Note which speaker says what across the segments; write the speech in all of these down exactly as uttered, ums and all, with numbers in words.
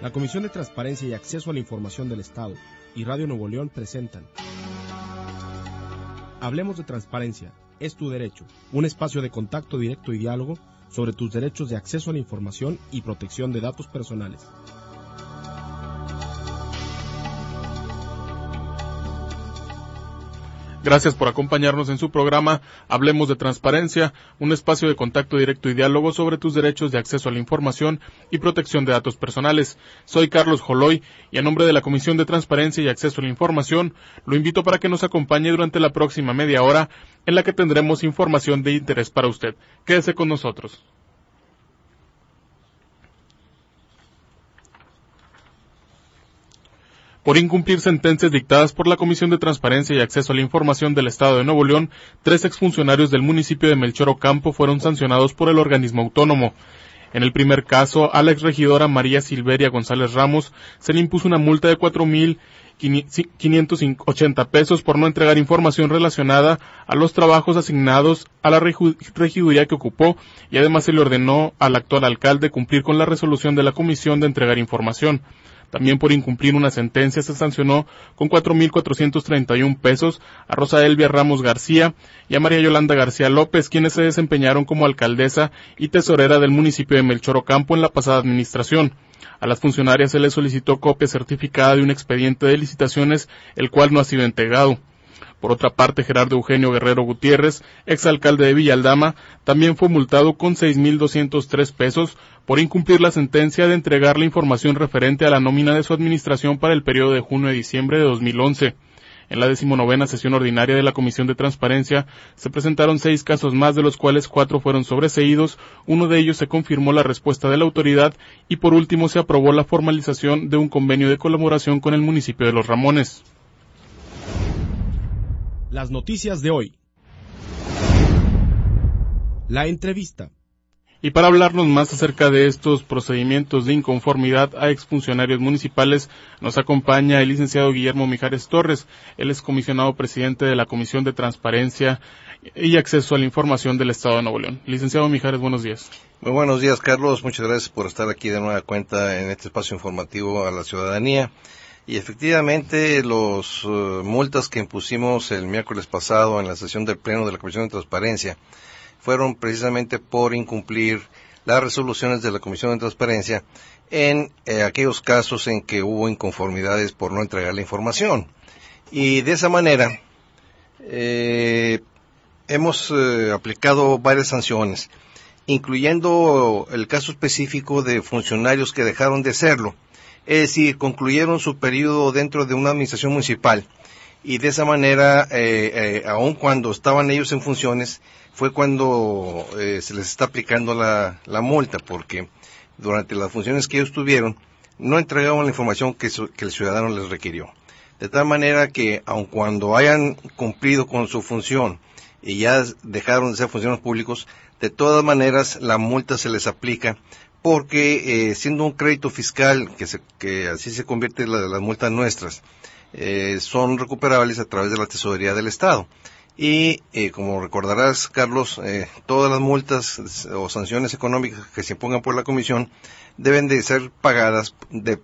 Speaker 1: La Comisión de Transparencia y Acceso a la Información del Estado y Radio Nuevo León presentan Hablemos de Transparencia, es tu derecho, un espacio de contacto directo y diálogo sobre tus derechos de acceso a la información y protección de datos personales.
Speaker 2: Gracias por acompañarnos en su programa Hablemos de Transparencia, un espacio de contacto directo y diálogo sobre tus derechos de acceso a la información y protección de datos personales. Soy Carlos Joloy y a nombre de la Comisión de Transparencia y Acceso a la Información, lo invito para que nos acompañe durante la próxima media hora en la que tendremos información de interés para usted. Quédese con nosotros. Por incumplir sentencias dictadas por la Comisión de Transparencia y Acceso a la Información del Estado de Nuevo León, tres exfuncionarios del municipio de Melchor Ocampo fueron sancionados por el organismo autónomo. En el primer caso, a la exregidora María Silveria González Ramos se le impuso una multa de cuatro mil quinientos ochenta pesos por no entregar información relacionada a los trabajos asignados a la regiduría que ocupó, y además se le ordenó al actual alcalde cumplir con la resolución de la comisión de entregar información. También por incumplir una sentencia se sancionó con cuatro mil cuatrocientos treinta y un pesos a Rosa Elvia Ramos García y a María Yolanda García López, quienes se desempeñaron como alcaldesa y tesorera del municipio de Melchor Ocampo en la pasada administración. A las funcionarias se les solicitó copia certificada de un expediente de licitaciones, el cual no ha sido entregado. Por otra parte, Gerardo Eugenio Guerrero Gutiérrez, exalcalde de Villaldama, también fue multado con seis mil doscientos tres pesos por incumplir la sentencia de entregar la información referente a la nómina de su administración para el periodo de junio a diciembre de dos mil once. En la decimonovena sesión ordinaria de la Comisión de Transparencia se presentaron seis casos más, de los cuales cuatro fueron sobreseídos, uno de ellos se confirmó la respuesta de la autoridad y por último se aprobó la formalización de un convenio de colaboración con el municipio de Los Ramones.
Speaker 1: Las noticias de hoy. La entrevista.
Speaker 2: Y para hablarnos más acerca de estos procedimientos de inconformidad a exfuncionarios municipales, nos acompaña el licenciado Guillermo Mijares Torres. Él es comisionado presidente de la Comisión de Transparencia y Acceso a la Información del Estado de Nuevo León. Licenciado Mijares, buenos días.
Speaker 3: Muy buenos días, Carlos. Muchas gracias por estar aquí de nueva cuenta en este espacio informativo a la ciudadanía. Y efectivamente, los uh, multas que impusimos el miércoles pasado en la sesión del Pleno de la Comisión de Transparencia fueron precisamente por incumplir las resoluciones de la Comisión de Transparencia en eh, aquellos casos en que hubo inconformidades por no entregar la información. Y de esa manera, eh, hemos eh, aplicado varias sanciones, incluyendo el caso específico de funcionarios que dejaron de serlo. Es decir, concluyeron su periodo dentro de una administración municipal y de esa manera, eh, eh, aun cuando estaban ellos en funciones, fue cuando eh, se les está aplicando la, la multa, porque durante las funciones que ellos tuvieron no entregaban la información que, su, que el ciudadano les requirió. De tal manera que, aun cuando hayan cumplido con su función y ya dejaron de ser funcionarios públicos, de todas maneras la multa se les aplica, porque eh, siendo un crédito fiscal, que, se, que así se convierte en la, las multas nuestras, eh, son recuperables a través de la Tesorería del Estado. Y eh, como recordarás, Carlos, eh, todas las multas o sanciones económicas que se impongan por la Comisión deben de ser pagadas de,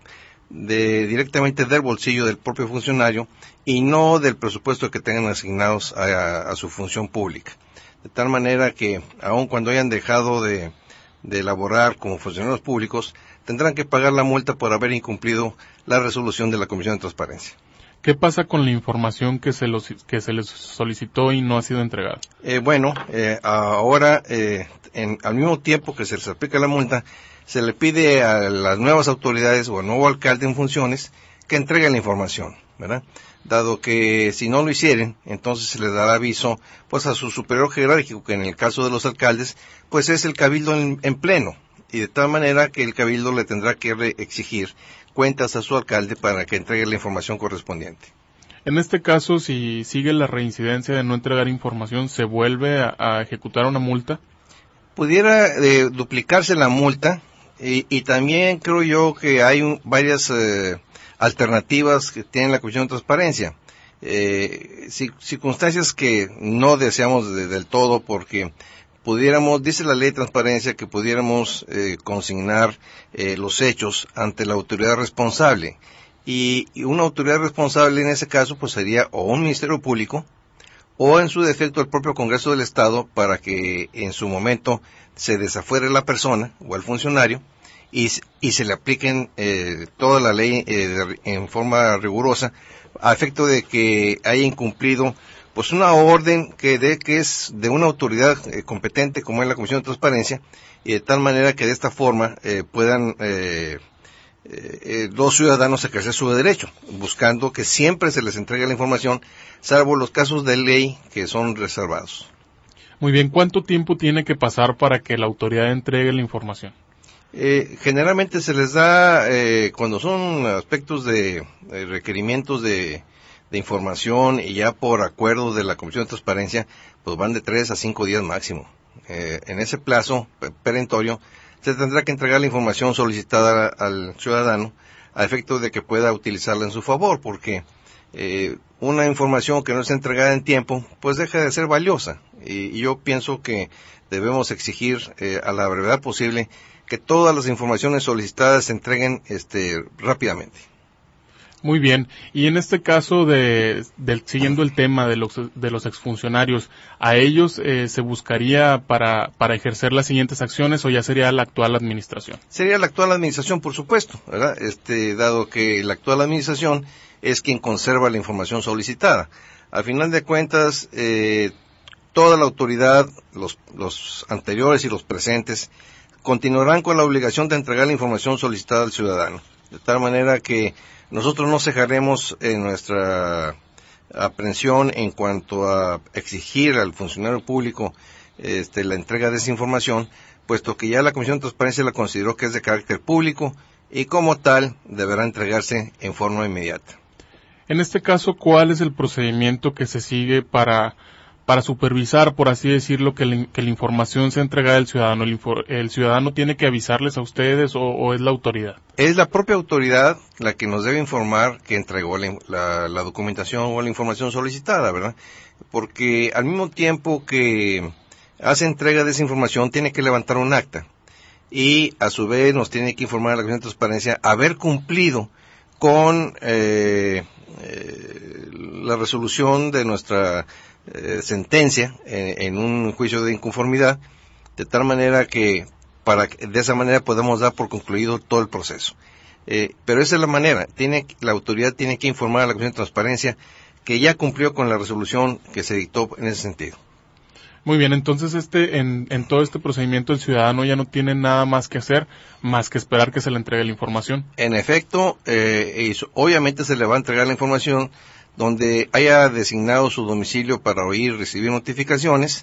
Speaker 3: de directamente del bolsillo del propio funcionario y no del presupuesto que tengan asignados a, a, a su función pública. De tal manera que, aun cuando hayan dejado de de elaborar como funcionarios públicos, tendrán que pagar la multa por haber incumplido la resolución de la Comisión de Transparencia.
Speaker 2: ¿Qué pasa con la información que se, los, que se les solicitó y no ha sido entregada?
Speaker 3: Eh, bueno, eh, ahora, eh, en, al mismo tiempo que se les aplica la multa, se le pide a las nuevas autoridades o al nuevo alcalde en funciones que entreguen la información, ¿verdad? Dado que si no lo hicieren, entonces se les dará aviso pues a su superior jerárquico, que en el caso de los alcaldes, pues es el cabildo en, en pleno, y de tal manera que el cabildo le tendrá que exigir cuentas a su alcalde para que entregue la información correspondiente.
Speaker 2: En este caso, si sigue la reincidencia de no entregar información, ¿se vuelve a, a ejecutar una multa?
Speaker 3: Pudiera eh, duplicarse la multa, y, y también creo yo que hay un, varias eh, alternativas que tiene la Comisión de Transparencia. Eh, circunstancias que no deseamos de, del todo, porque pudiéramos, dice la ley de transparencia, que pudiéramos eh, consignar eh, los hechos ante la autoridad responsable. Y, y una autoridad responsable en ese caso pues sería o un ministerio público o en su defecto el propio Congreso del Estado, para que en su momento se desafuere la persona o el funcionario y, y se le apliquen eh, toda la ley eh, en forma rigurosa, a efecto de que haya incumplido pues una orden que de que es de una autoridad eh, competente como es la Comisión de Transparencia, y de tal manera que de esta forma eh, puedan eh, eh, los ciudadanos ejercer su derecho, buscando que siempre se les entregue la información, salvo los casos de ley que son reservados.
Speaker 2: Muy bien, ¿cuánto tiempo tiene que pasar para que la autoridad entregue la información?
Speaker 3: Eh, generalmente se les da, eh, cuando son aspectos de eh, requerimientos de, de información y ya por acuerdo de la Comisión de Transparencia, pues van de tres a cinco días máximo. Eh, en ese plazo perentorio se tendrá que entregar la información solicitada al ciudadano a efecto de que pueda utilizarla en su favor, porque eh, una información que no es entregada en tiempo, pues deja de ser valiosa. Y, y yo pienso que debemos exigir eh, a la brevedad posible que todas las informaciones solicitadas se entreguen este, rápidamente.
Speaker 2: Muy bien, y en este caso de, de siguiendo el tema de los de los exfuncionarios, ¿a ellos eh, se buscaría para para ejercer las siguientes acciones o ya sería la actual administración?
Speaker 3: Sería la actual administración, por supuesto, ¿verdad? Este, dado que la actual administración es quien conserva la información solicitada. Al final de cuentas, eh, toda la autoridad, los los anteriores y los presentes, continuarán con la obligación de entregar la información solicitada al ciudadano, de tal manera que nosotros no cejaremos en nuestra aprehensión en cuanto a exigir al funcionario público este, la entrega de esa información, puesto que ya la Comisión de Transparencia la consideró que es de carácter público y como tal deberá entregarse en forma inmediata.
Speaker 2: En este caso, ¿cuál es el procedimiento que se sigue para para supervisar, por así decirlo, que, le, que la información sea entregada al ciudadano? ¿El, infor, el ciudadano tiene que avisarles a ustedes o, o es la autoridad?
Speaker 3: Es la propia autoridad la que nos debe informar que entregó la, la, la documentación o la información solicitada, ¿verdad? Porque al mismo tiempo que hace entrega de esa información, tiene que levantar un acta y a su vez nos tiene que informar a la Comisión de Transparencia haber cumplido con eh, eh, la resolución de nuestra Eh, sentencia en, en un juicio de inconformidad, de tal manera que para que de esa manera podemos dar por concluido todo el proceso. Eh, pero esa es la manera, tiene la autoridad tiene que informar a la Comisión de Transparencia que ya cumplió con la resolución que se dictó en ese sentido.
Speaker 2: Muy bien, entonces este en, en todo este procedimiento el ciudadano ya no tiene nada más que hacer más que esperar que se le entregue la información.
Speaker 3: En efecto, eh, eso, obviamente se le va a entregar la información donde haya designado su domicilio para oír y recibir notificaciones,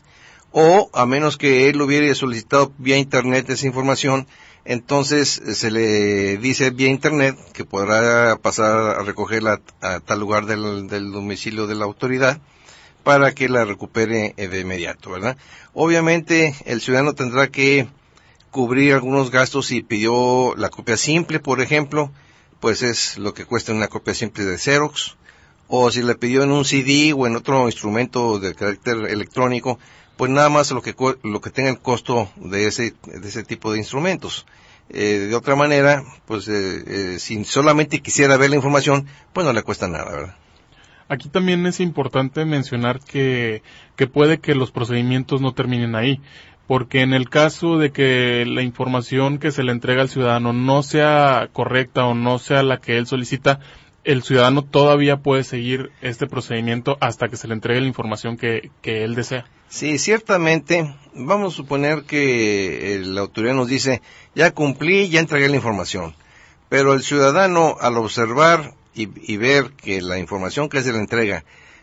Speaker 3: o a menos que él hubiera solicitado vía internet esa información, entonces se le dice vía internet que podrá pasar a recogerla a, a tal lugar del, del domicilio de la autoridad para que la recupere de inmediato, ¿verdad? Obviamente el ciudadano tendrá que cubrir algunos gastos si pidió la copia simple, por ejemplo, pues es lo que cuesta una copia simple de Xerox, o si le pidió en un C D o en otro instrumento de carácter electrónico, pues nada más lo que lo que tenga el costo de ese de ese tipo de instrumentos. Eh, de otra manera, pues eh, eh, si solamente quisiera ver la información, pues no le cuesta nada, ¿verdad?
Speaker 2: Aquí también es importante mencionar que que puede que los procedimientos no terminen ahí, porque en el caso de que la información que se le entrega al ciudadano no sea correcta o no sea la que él solicita, el ciudadano todavía puede seguir este procedimiento hasta que se le entregue la información que, que él desea.
Speaker 3: Sí, ciertamente, vamos a suponer que la autoridad nos dice, ya cumplí, ya entregué la información, pero el ciudadano al observar y, y ver que la información que se le entrega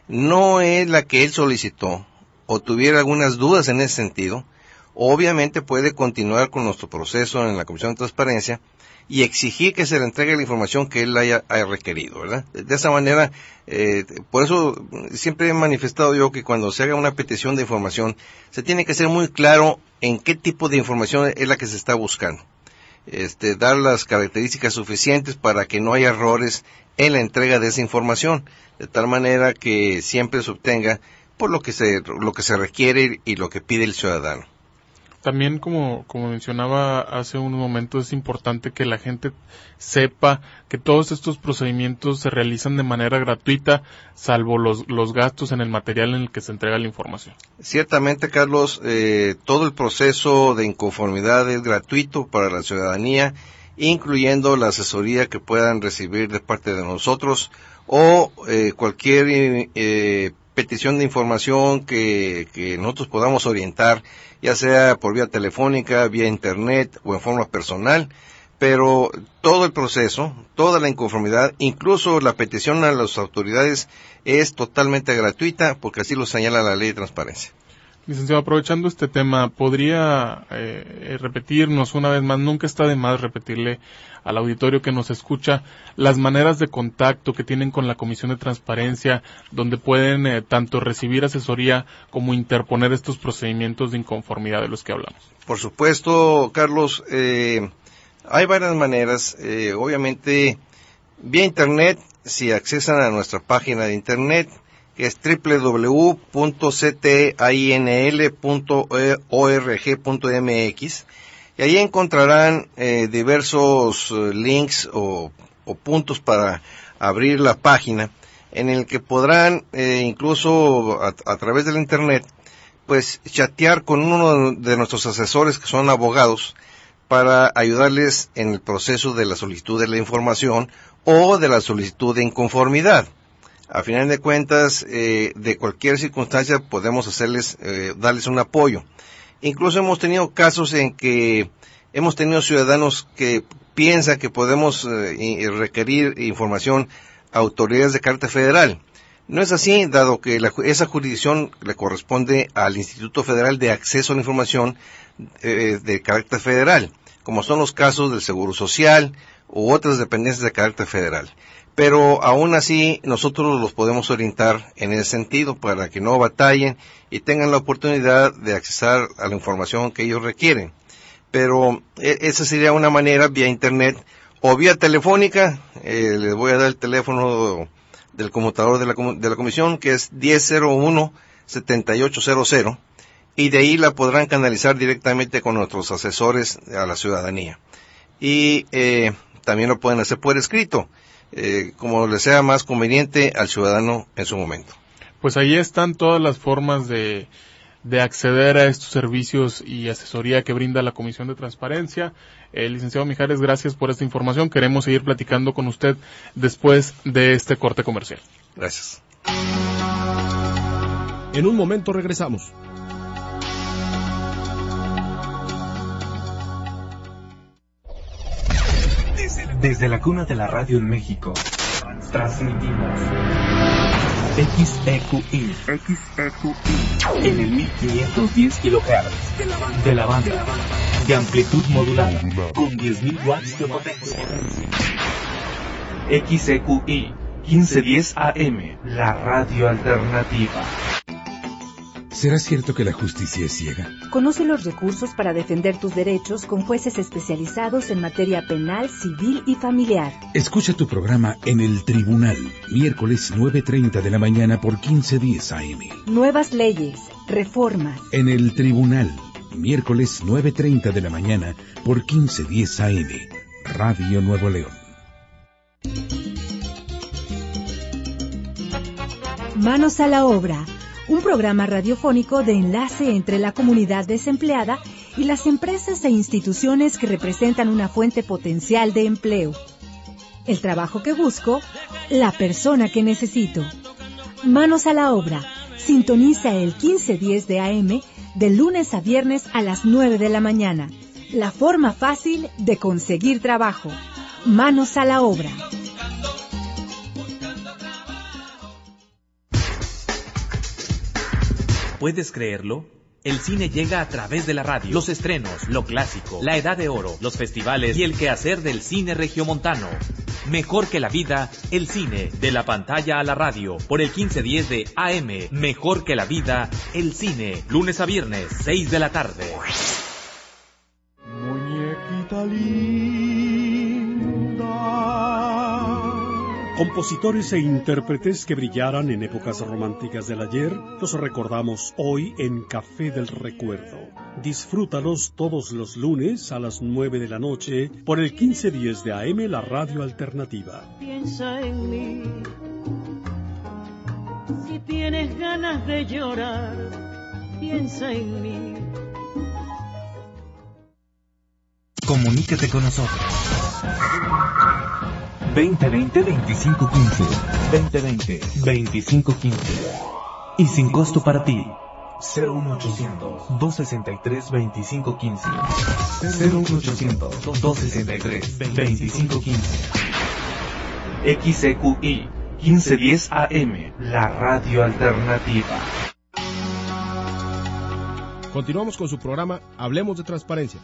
Speaker 3: no es la que él solicitó, o tuviera algunas dudas en ese sentido, obviamente puede continuar con nuestro proceso en la Comisión de Transparencia y exigir que se le entregue la información que él haya, haya requerido, ¿verdad? De esa manera, eh, por eso siempre he manifestado yo que cuando se haga una petición de información, se tiene que ser muy claro en qué tipo de información es la que se está buscando. Este, dar las características suficientes para que no haya errores en la entrega de esa información, de tal manera que siempre se obtenga por lo que se, lo que se requiere y lo que pide el ciudadano.
Speaker 2: También, como, como mencionaba hace un momento, es importante que la gente sepa que todos estos procedimientos se realizan de manera gratuita, salvo los, los gastos en el material en el que se entrega la información.
Speaker 3: Ciertamente, Carlos, eh, todo el proceso de inconformidad es gratuito para la ciudadanía, incluyendo la asesoría que puedan recibir de parte de nosotros o eh, cualquier eh, petición de información que, que nosotros podamos orientar, ya sea por vía telefónica, vía internet o en forma personal, pero todo el proceso, toda la inconformidad, incluso la petición a las autoridades es totalmente gratuita porque así lo señala la Ley de Transparencia.
Speaker 2: Licenciado, aprovechando este tema, ¿podría eh, repetirnos una vez más, nunca está de más repetirle al auditorio que nos escucha, las maneras de contacto que tienen con la Comisión de Transparencia, donde pueden eh, tanto recibir asesoría como interponer estos procedimientos de inconformidad de los que hablamos?
Speaker 3: Por supuesto, Carlos, eh, hay varias maneras, eh, obviamente, vía internet, si accesan a nuestra página de internet, que es doble u doble u doble u punto c t a i n l punto org punto m x, y ahí encontrarán eh, diversos eh, links o, o puntos para abrir la página, en el que podrán eh, incluso a, a través del internet pues chatear con uno de nuestros asesores que son abogados para ayudarles en el proceso de la solicitud de la información o de la solicitud de inconformidad. A final de cuentas, eh, de cualquier circunstancia podemos hacerles, eh, darles un apoyo. Incluso hemos tenido casos en que hemos tenido ciudadanos que piensan que podemos eh, requerir información a autoridades de carácter federal. No es así, dado que la, esa jurisdicción le corresponde al Instituto Federal de Acceso a la Información eh, de carácter federal, como son los casos del Seguro Social u otras dependencias de carácter federal. Pero aún así nosotros los podemos orientar en ese sentido para que no batallen y tengan la oportunidad de accesar a la información que ellos requieren. Pero eh, esa sería una manera vía internet o vía telefónica. Eh, les voy a dar el teléfono del conmutador de la, de la comisión, que es diez cero uno setenta y ocho cero cero, y de ahí la podrán canalizar directamente con nuestros asesores a la ciudadanía. Y eh, también lo pueden hacer por escrito, eh, como les sea más conveniente al ciudadano en su momento.
Speaker 2: Pues ahí están todas las formas de, de acceder a estos servicios y asesoría que brinda la Comisión de Transparencia. Eh, licenciado Mijares, gracias por esta información. Queremos seguir platicando con usted después de este corte comercial.
Speaker 3: Gracias.
Speaker 1: En un momento regresamos.
Speaker 4: Desde la cuna de la radio en México, transmitimos X E Q I, X E Q I en el mil quinientos diez kilohertz de la banda de amplitud modulada con diez mil watts de potencia. X E Q I quince diez A M, la radio alternativa.
Speaker 5: ¿Será cierto que la justicia es ciega?
Speaker 6: Conoce los recursos para defender tus derechos con jueces especializados en materia penal, civil y familiar.
Speaker 5: Escucha tu programa en El Tribunal, miércoles nueve treinta de la mañana por quince diez A M.
Speaker 6: Nuevas leyes, reformas.
Speaker 5: En El Tribunal, miércoles nueve treinta de la mañana por quince diez A M. Radio Nuevo León.
Speaker 6: Manos a la obra. Un programa radiofónico de enlace entre la comunidad desempleada y las empresas e instituciones que representan una fuente potencial de empleo. El trabajo que busco, la persona que necesito. Manos a la obra. Sintoniza el quince diez de A M de lunes a viernes a las nueve de la mañana. La forma fácil de conseguir trabajo. Manos a la obra.
Speaker 7: ¿Puedes creerlo? El cine llega a través de la radio. Los estrenos, lo clásico, la edad de oro, los festivales y el quehacer del cine regiomontano. Mejor que la vida, el cine, de la pantalla a la radio, por el quince diez de A M. Mejor que la vida, el cine, lunes a viernes, seis de la tarde.
Speaker 8: Muñequita linda, Compositores e intérpretes que brillaran en épocas románticas del ayer, los recordamos hoy en Café del Recuerdo. Disfrútalos todos los lunes a las nueve de la noche por el quince diez de A M, la radio alternativa.
Speaker 9: Piensa en mí, si tienes ganas de llorar, piensa en mí.
Speaker 4: Comuníquete con nosotros. veinte veinte veinticinco quince. veinte veinte veinticinco quince. Y sin costo para ti. cero uno ochocientos dos sesenta y tres veinticinco quince. cero uno ochocientos dos sesenta y tres veinticinco quince. X E Q I quince diez A M, la radio alternativa.
Speaker 1: Continuamos con su programa Hablemos de Transparencia.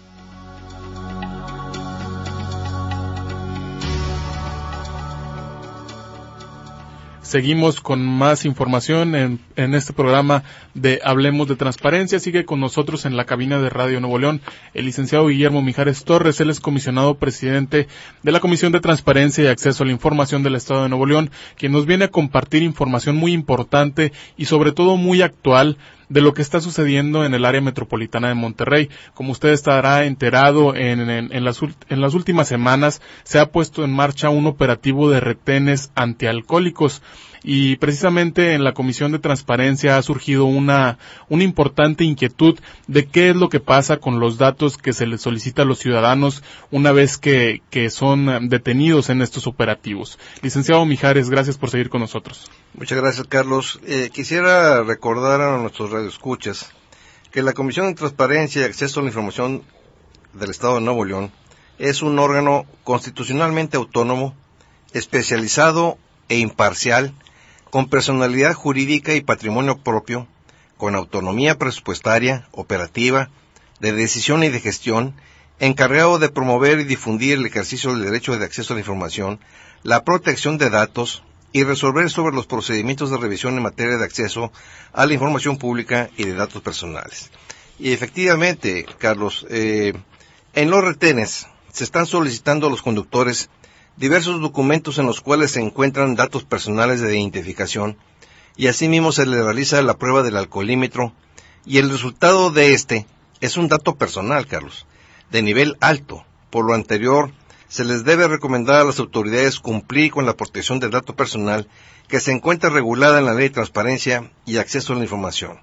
Speaker 2: Seguimos con más información en, en este programa de Hablemos de Transparencia. Sigue con nosotros en la cabina de Radio Nuevo León el licenciado Guillermo Mijares Torres. Él es comisionado presidente de la Comisión de Transparencia y Acceso a la Información del Estado de Nuevo León, quien nos viene a compartir información muy importante y sobre todo muy actual de lo que está sucediendo en el área metropolitana de Monterrey. Como usted estará enterado, en, en, en, las, en las últimas semanas se ha puesto en marcha un operativo de retenes antialcohólicos y precisamente en la Comisión de Transparencia ha surgido una, una importante inquietud de qué es lo que pasa con los datos que se les solicita a los ciudadanos una vez que, que son detenidos en estos operativos. Licenciado Mijares, gracias por seguir con nosotros.
Speaker 3: Muchas gracias, Carlos. Eh, quisiera recordar a nuestros radioescuchas que la Comisión de Transparencia y Acceso a la Información del Estado de Nuevo León es un órgano constitucionalmente autónomo, especializado e imparcial, con personalidad jurídica y patrimonio propio, con autonomía presupuestaria, operativa, de decisión y de gestión, encargado de promover y difundir el ejercicio del derecho de acceso a la información, la protección de datos y resolver sobre los procedimientos de revisión en materia de acceso a la información pública y de datos personales. Y efectivamente, Carlos, eh, en los retenes se están solicitando a los conductores diversos documentos en los cuales se encuentran datos personales de identificación y asimismo se le realiza la prueba del alcoholímetro y el resultado de este es un dato personal, Carlos, de nivel alto. Por lo anterior, se les debe recomendar a las autoridades cumplir con la protección del dato personal que se encuentra regulada en la Ley de Transparencia y Acceso a la Información.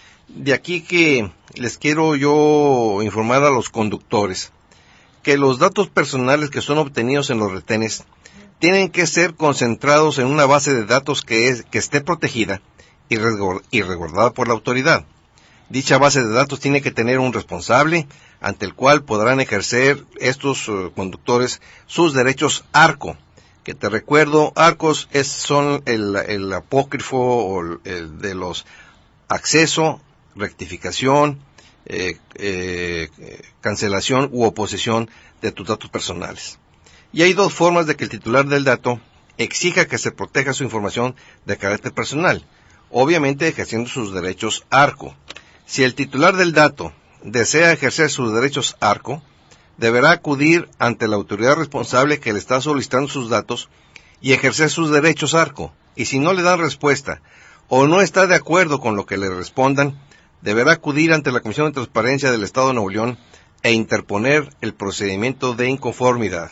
Speaker 3: De aquí que les quiero yo informar a los conductores que los datos personales que son obtenidos en los retenes tienen que ser concentrados en una base de datos que, es, que esté protegida y, resguard, y resguardada por la autoridad. Dicha base de datos tiene que tener un responsable ante el cual podrán ejercer estos uh, conductores sus derechos ARCO, que te recuerdo, ARCOS es, son el, el apócrifo o el, el de los acceso, rectificación, Eh, eh, cancelación u oposición de tus datos personales. Y hay dos formas de que el titular del dato exija que se proteja su información de carácter personal, obviamente ejerciendo sus derechos ARCO. Si el titular del dato desea ejercer sus derechos ARCO, deberá acudir ante la autoridad responsable que le está solicitando sus datos y ejercer sus derechos ARCO. Y si no le dan respuesta o no está de acuerdo con lo que le respondan, deberá acudir ante la Comisión de Transparencia del Estado de Nuevo León e interponer el procedimiento de inconformidad.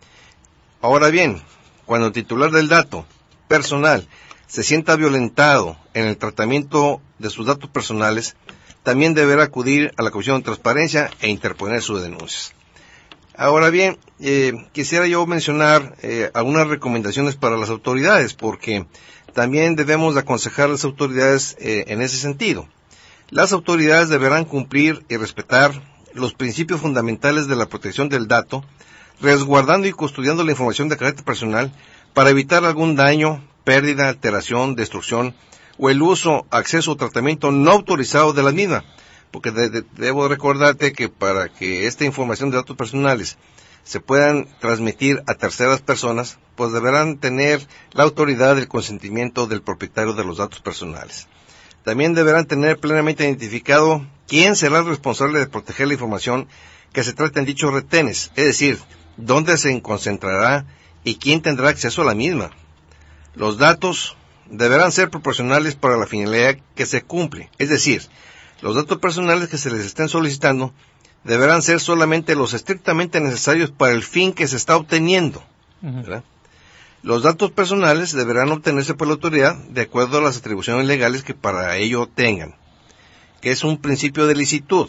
Speaker 3: Ahora bien, cuando el titular del dato personal se sienta violentado en el tratamiento de sus datos personales, también deberá acudir a la Comisión de Transparencia e interponer sus denuncias. Ahora bien, eh, quisiera yo mencionar eh, algunas recomendaciones para las autoridades, porque también debemos de aconsejar a las autoridades eh, en ese sentido. Las autoridades deberán cumplir y respetar los principios fundamentales de la protección del dato, resguardando y custodiando la información de carácter personal para evitar algún daño, pérdida, alteración, destrucción o el uso, acceso o tratamiento no autorizado de la misma. Porque de, de, debo recordarte que para que esta información de datos personales se puedan transmitir a terceras personas, pues deberán tener la autoridad del consentimiento del propietario de los datos personales. También deberán tener plenamente identificado quién será el responsable de proteger la información que se trata en dichos retenes, es decir, dónde se concentrará y quién tendrá acceso a la misma. Los datos deberán ser proporcionales para la finalidad que se cumple. Es decir, los datos personales que se les estén solicitando deberán ser solamente los estrictamente necesarios para el fin que se está obteniendo. Uh-huh. Los datos personales deberán obtenerse por la autoridad de acuerdo a las atribuciones legales que para ello tengan, que es un principio de licitud.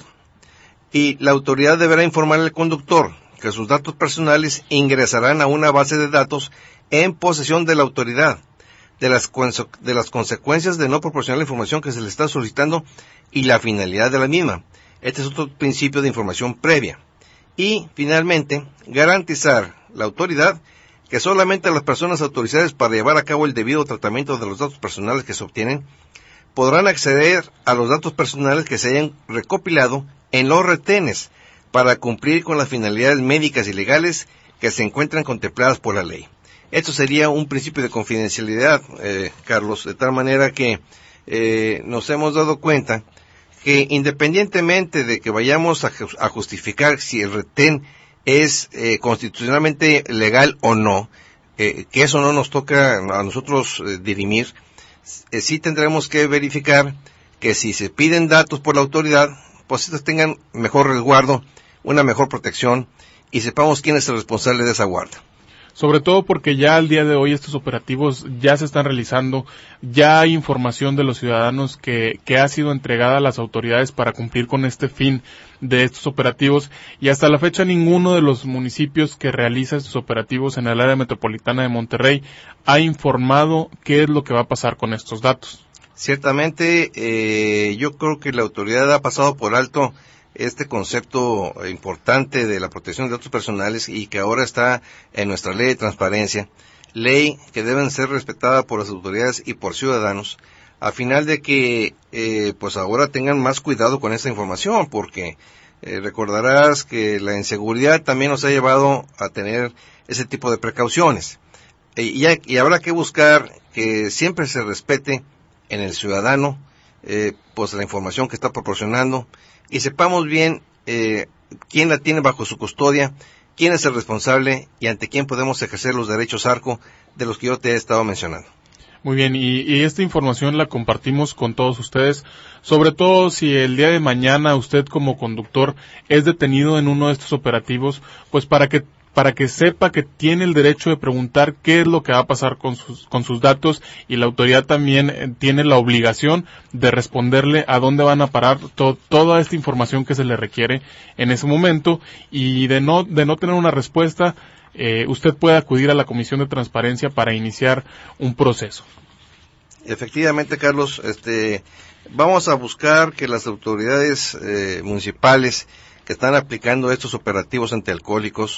Speaker 3: Y la autoridad deberá informar al conductor que sus datos personales ingresarán a una base de datos en posesión de la autoridad, de las, de las consecuencias de no proporcionar la información que se le está solicitando y la finalidad de la misma. Este es otro principio de información previa. Y, finalmente, garantizar la autoridad que solamente las personas autorizadas para llevar a cabo el debido tratamiento de los datos personales que se obtienen podrán acceder a los datos personales que se hayan recopilado en los retenes para cumplir con las finalidades médicas y legales que se encuentran contempladas por la ley. Esto sería un principio de confidencialidad, eh, Carlos, de tal manera que eh, nos hemos dado cuenta que independientemente de que vayamos a, a justificar si el retén es eh, constitucionalmente legal o no, eh, que eso no nos toca a nosotros eh, dirimir, eh, sí tendremos que verificar que si se piden datos por la autoridad, pues estos tengan mejor resguardo, una mejor protección y sepamos quién es el responsable de esa guarda.
Speaker 2: Sobre todo porque ya al día de hoy estos operativos ya se están realizando, ya hay información de los ciudadanos que, que ha sido entregada a las autoridades para cumplir con este fin de estos operativos y hasta la fecha ninguno de los municipios que realiza estos operativos en el área metropolitana de Monterrey ha informado qué es lo que va a pasar con estos datos.
Speaker 3: Ciertamente, eh, yo creo que la autoridad ha pasado por alto este concepto importante de la protección de datos personales y que ahora está en nuestra ley de transparencia, ley que deben ser respetada por las autoridades y por ciudadanos, a final de que eh, pues ahora tengan más cuidado con esta información, porque eh, recordarás que la inseguridad también nos ha llevado a tener ese tipo de precauciones. E, y, hay, y habrá que buscar que siempre se respete en el ciudadano eh, pues la información que está proporcionando y sepamos bien eh, quién la tiene bajo su custodia, quién es el responsable y ante quién podemos ejercer los derechos ARCO de los que yo te he estado mencionando.
Speaker 2: Muy bien, y, y esta información la compartimos con todos ustedes, sobre todo si el día de mañana usted como conductor es detenido en uno de estos operativos, pues para que para que sepa que tiene el derecho de preguntar qué es lo que va a pasar con sus, con sus datos y la autoridad también eh, tiene la obligación de responderle a dónde van a parar to, toda esta información que se le requiere en ese momento y de no, de no tener una respuesta, eh, usted puede acudir a la Comisión de Transparencia para iniciar un proceso.
Speaker 3: Efectivamente, Carlos, este, vamos a buscar que las autoridades eh, municipales que están aplicando estos operativos antialcohólicos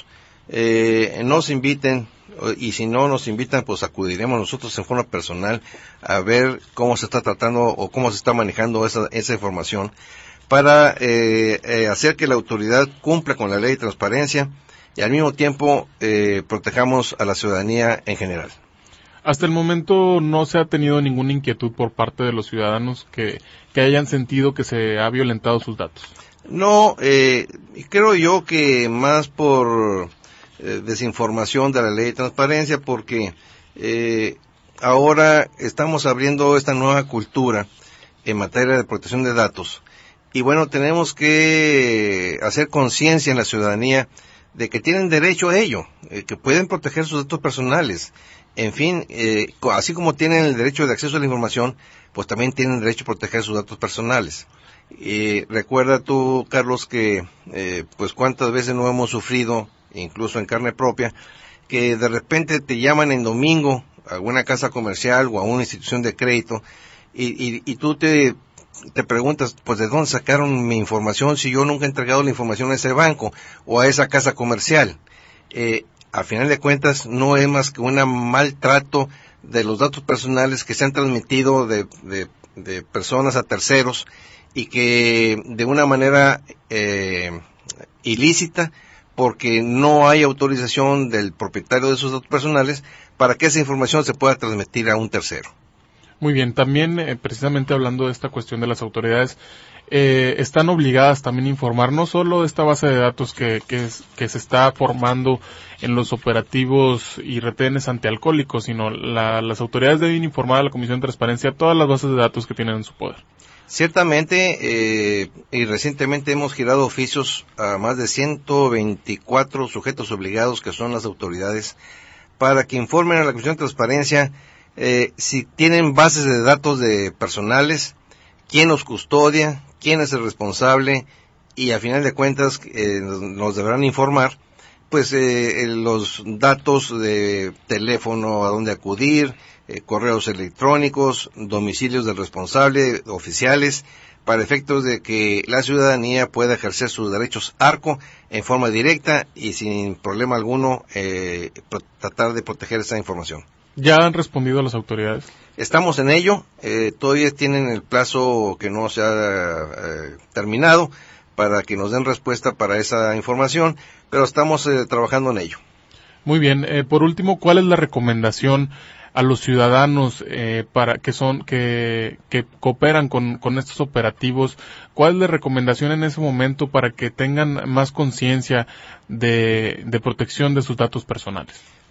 Speaker 3: Eh, nos inviten, y si no nos invitan, pues acudiremos nosotros en forma personal a ver cómo se está tratando o cómo se está manejando esa, esa información para eh, eh, hacer que la autoridad cumpla con la ley de transparencia y al mismo tiempo eh, protejamos a la ciudadanía en general.
Speaker 2: Hasta el momento no se ha tenido ninguna inquietud por parte de los ciudadanos que, que hayan sentido que se ha violentado sus datos.
Speaker 3: No, eh, creo yo que más por Eh, desinformación de la ley de transparencia, porque eh, ahora estamos abriendo esta nueva cultura en materia de protección de datos y bueno, tenemos que hacer conciencia en la ciudadanía de que tienen derecho a ello, eh, que pueden proteger sus datos personales, en fin, eh, así como tienen el derecho de acceso a la información, pues también tienen derecho a proteger sus datos personales. Eh, recuerda tú, Carlos, que eh, pues cuántas veces no hemos sufrido incluso en carne propia, que de repente te llaman en domingo a alguna casa comercial o a una institución de crédito y, y, y tú te, te preguntas, pues ¿de dónde sacaron mi información si yo nunca he entregado la información a ese banco o a esa casa comercial? Eh, a final de cuentas no es más que un maltrato de los datos personales que se han transmitido de, de, de personas a terceros y que de una manera eh, ilícita, porque no hay autorización del propietario de esos datos personales para que esa información se pueda transmitir a un tercero.
Speaker 2: Muy bien, también eh, precisamente hablando de esta cuestión de las autoridades, eh, están obligadas también a informar no solo de esta base de datos que, que, es, que se está formando en los operativos y retenes antialcohólicos, sino la, las autoridades deben informar a la Comisión de Transparencia todas las bases de datos que tienen en su poder.
Speaker 3: Ciertamente, eh, y recientemente hemos girado oficios a más de ciento veinticuatro sujetos obligados, que son las autoridades, para que informen a la Comisión de Transparencia eh, si tienen bases de datos de personales, quién los custodia, quién es el responsable, y a final de cuentas eh, nos deberán informar pues eh, los datos de teléfono, a dónde acudir, eh, correos electrónicos, domicilios del responsable, oficiales, para efectos de que la ciudadanía pueda ejercer sus derechos ARCO en forma directa y sin problema alguno eh, pro- tratar de proteger esa información.
Speaker 2: ¿Ya han respondido las autoridades?
Speaker 3: Estamos en ello, eh, todavía tienen el plazo que no se ha eh, terminado para que nos den respuesta para esa información, pero estamos eh, trabajando en ello.
Speaker 2: Muy bien. Eh, por último, ¿cuál es la recomendación a los ciudadanos eh, para que son que, que cooperan con, con estos operativos? ¿Cuál es la recomendación en ese momento para que tengan más conciencia de, de protección de sus datos personales?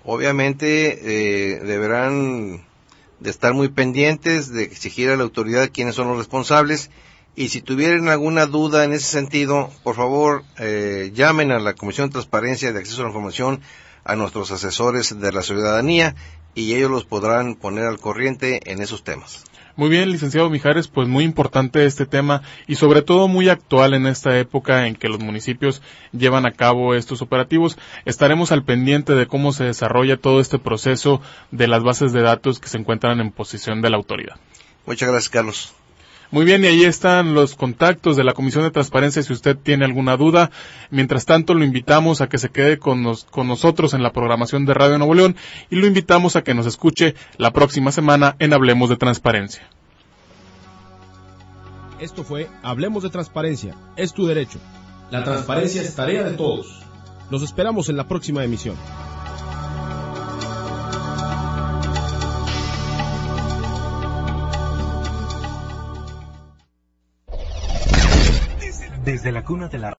Speaker 3: Obviamente eh, deberán de estar muy pendientes de exigir a la autoridad quiénes son los responsables, y si tuvieran alguna duda en ese sentido, por favor eh, llamen a la Comisión de Transparencia y de Acceso a la Información, a nuestros asesores de la ciudadanía, y ellos los podrán poner al corriente en esos temas.
Speaker 2: Muy bien, licenciado Mijares, pues muy importante este tema y sobre todo muy actual en esta época en que los municipios llevan a cabo estos operativos. Estaremos al pendiente de cómo se desarrolla todo este proceso de las bases de datos que se encuentran en posesión de la autoridad.
Speaker 3: Muchas gracias, Carlos.
Speaker 2: Muy bien, y ahí están los contactos de la Comisión de Transparencia si usted tiene alguna duda. Mientras tanto, lo invitamos a que se quede con, nos, con nosotros en la programación de Radio Nuevo León y lo invitamos a que nos escuche la próxima semana en Hablemos de Transparencia.
Speaker 1: Esto fue Hablemos de Transparencia, es tu derecho. La transparencia es tarea de todos. Los esperamos en la próxima emisión.
Speaker 4: Desde la cuna de la